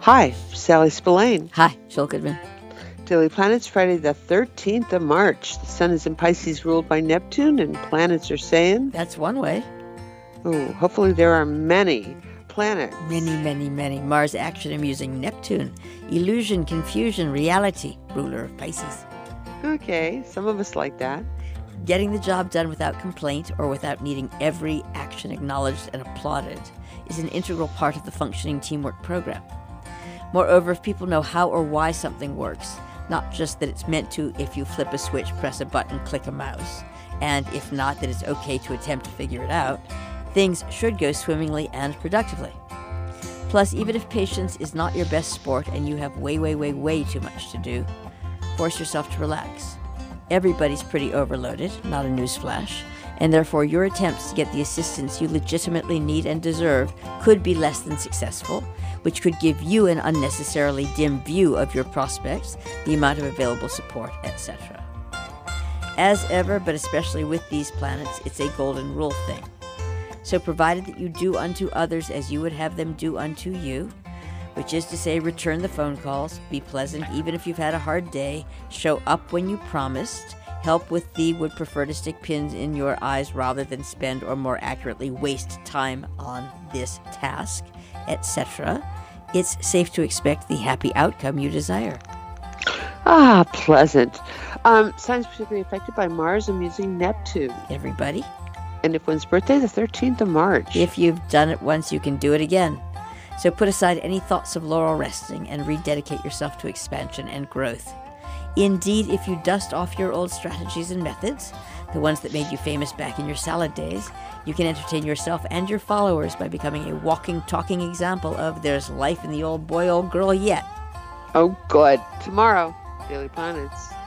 Hi, Sally Spillane. Hi, Joel Goodman. Daily Planets, Friday the 13th of March. The sun is in Pisces ruled by Neptune, and planets are saying... That's one way. Oh, hopefully there are many planets. Many. Mars action amusing Neptune. Illusion, confusion, reality. Ruler of Pisces. Okay, some of us like that. Getting the job done without complaint or without needing every action acknowledged and applauded is an integral part of the functioning teamwork program. Moreover, if people know how or why something works, not just that it's meant to if you flip a switch, press a button, click a mouse, and if not, that it's okay to attempt to figure it out, things should go swimmingly and productively. Plus, even if patience is not your best sport and you have way too much to do, force yourself to relax. Everybody's pretty overloaded, not a newsflash, and therefore your attempts to get the assistance you legitimately need and deserve could be less than successful, which could give you an unnecessarily dim view of your prospects, the amount of available support, etc. As ever, but especially with these planets, it's a golden rule thing. So provided that you do unto others as you would have them do unto you, which is to say, return the phone calls, be pleasant even if you've had a hard day, show up when you promised, help with the would prefer to stick pins in your eyes rather than spend or more accurately waste time on this task, etc., it's safe to expect the happy outcome you desire. Ah, pleasant. Signs particularly affected by Mars amusing Neptune. Everybody. And if one's birthday, the 13th of March. If you've done it once, you can do it again. So put aside any thoughts of laurel resting and rededicate yourself to expansion and growth. Indeed, if you dust off your old strategies and methods, the ones that made you famous back in your salad days, you can entertain yourself and your followers by becoming a walking, talking example of there's life in the old boy, old girl yet. Oh, good. Tomorrow, Daily Planets.